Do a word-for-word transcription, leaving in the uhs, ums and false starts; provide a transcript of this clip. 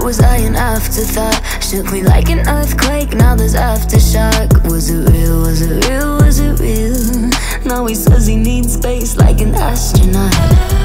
was I an afterthought? Shook me like an earthquake, now there's aftershock. Was it real, was it real, was it real? Now he says he needs space like an astronaut.